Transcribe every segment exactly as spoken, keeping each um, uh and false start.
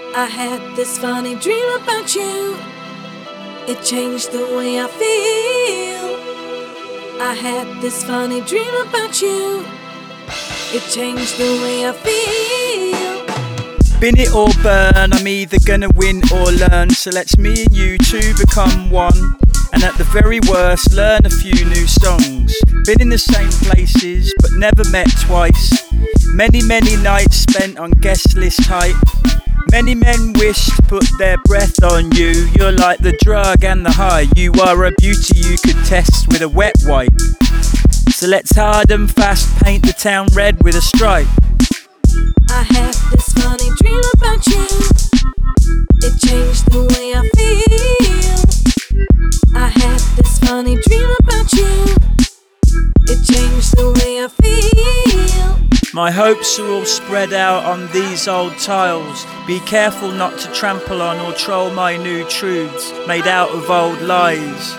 I had this funny dream about you. It changed the way I feel. I had this funny dream about you. It changed the way I feel. Bin it or burn, I'm either gonna win or learn. So let's me and you two become one. And at the very worst, learn a few new songs. Been in the same places, but never met twice. Many, many nights spent on guest list hype. Many men wish to put their breath on you. You're like the drug and the high. You are a beauty you could test with a wet wipe. So let's hard and fast paint the town red with a stripe. I had this funny dream about you. It changed the way I feel. I had this funny dream about you. It changed the way I feel. My hopes are all spread out on these old tiles. Be careful not to trample on or troll my new truths made out of old lies.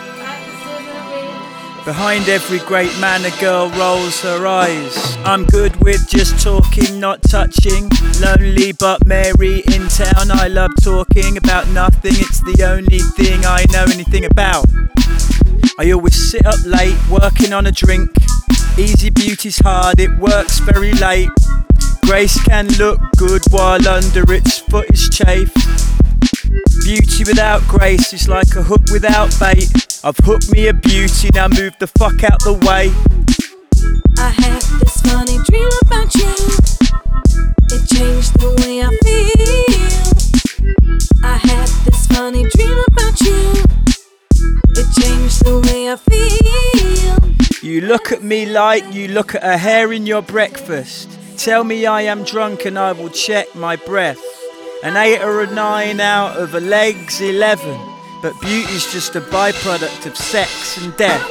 Behind every great man a girl rolls her eyes. I'm good with just talking, not touching. Lonely but merry in town. I love talking about nothing. It's the only thing I know anything about. I always sit up late working on a drink. Easy beauty's hard, it works very late. Grace can look good while under its foot is chafed. Beauty without grace is like a hook without bait. I've hooked me a beauty, now move the fuck out the way. I had this funny dream about you. It changed the way I feel. I had this funny dream about you. It changed the way I feel. You look at me like you look at a hair in your breakfast. Tell me I am drunk and I will check my breath. An eight or a nine out of a leg's eleven. But beauty's just a byproduct of sex and death.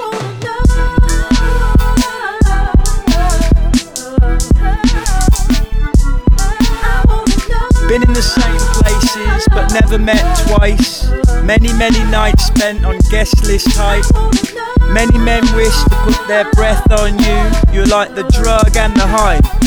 Been in the same places but never met twice. Many, many nights spent on guest list hype. Many men wish to put their breath on you. You're like the drug and the high.